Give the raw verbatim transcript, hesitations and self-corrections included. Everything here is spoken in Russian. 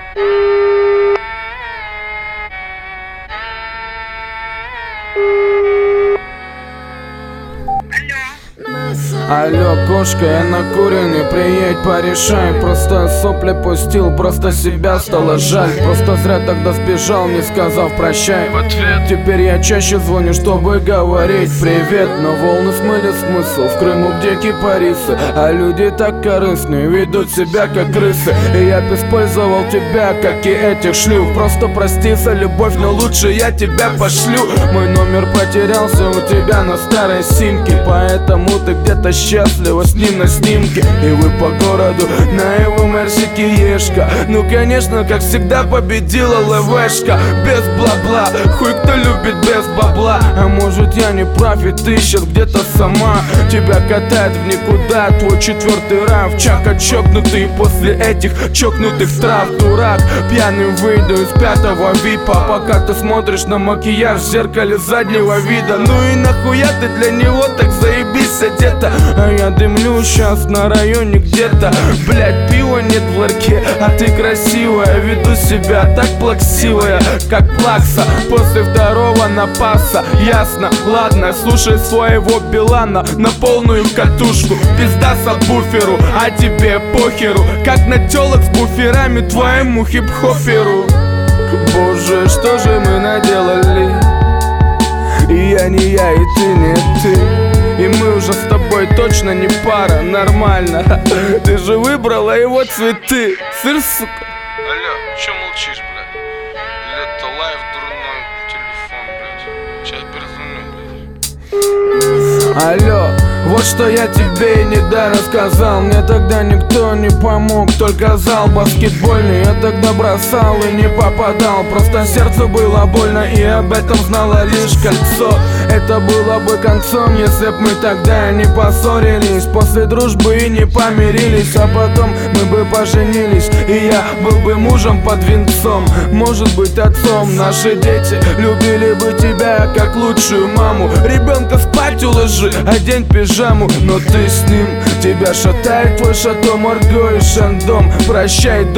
Алло, кошка, я накуренный, приедь, порешай. Просто сопли пустил, просто себя стало жаль. Просто зря тогда сбежал, не сказав прощай. В ответ теперь я чаще звоню, чтобы говорить привет. Но волны смыли смысл в Крыму, где кипарисы. А люди так корыстные, ведут себя как крысы. И я б использовал тебя, как и этих шлюх. Просто прости за любовь, но лучше я тебя пошлю. Мой номер потерялся у тебя на старой симке, поэтому ты где-то счастлива с ним на снимке. И вы по городу на его мерсике ешка. Ну конечно, как всегда победила ЛВшка. Без бла-бла, хуй кто любит без бабла. А может я не прав, и ты сейчас где-то сама. Тебя катает в никуда твой четвертый рав. Чака чокнутый после этих чокнутых трав. Дурак, пьяным выйду из пятого випа, пока ты смотришь на макияж в зеркале заднего вида. Ну и нахуя ты для него так заебись одета? А я дымлю сейчас на районе где-то. Блять, пива нет в ларьке, а ты красивая. Веду себя так плаксивая, как плакса после второго напаса. Ясно, ладно, слушай своего Билана на полную катушку. Пизда сабвуферу, а тебе похеру, как на тёлок с буферами твоему хип-хоперу. Боже, что же мы наделали? Я не я, и ты не ты. И мы уже с тобой точно не пара, нормально. Ты же выбрала его цветы. Сыр, сука. Алло, чё молчишь, блядь? Или это лайв дурной телефон, блядь? Сейчас перезвоню, блядь. Алло, вот что я тебе не да рассказал. Мне тогда никто не помог, только зал баскетбольный. Я тогда бросал и не попадал. Просто сердцу было больно, и об этом знало лишь кольцо. Это было бы концом, если б мы тогда не поссорились. После дружбы и не помирились, а потом мы бы поженились. И я был бы мужем под венцом, может быть отцом. Наши дети любили бы тебя как лучшую маму. Ребенка спать уложи, одень пижаму. Но ты с ним, тебя шатает твой Шато Марго и Шандом. Прощай, дом.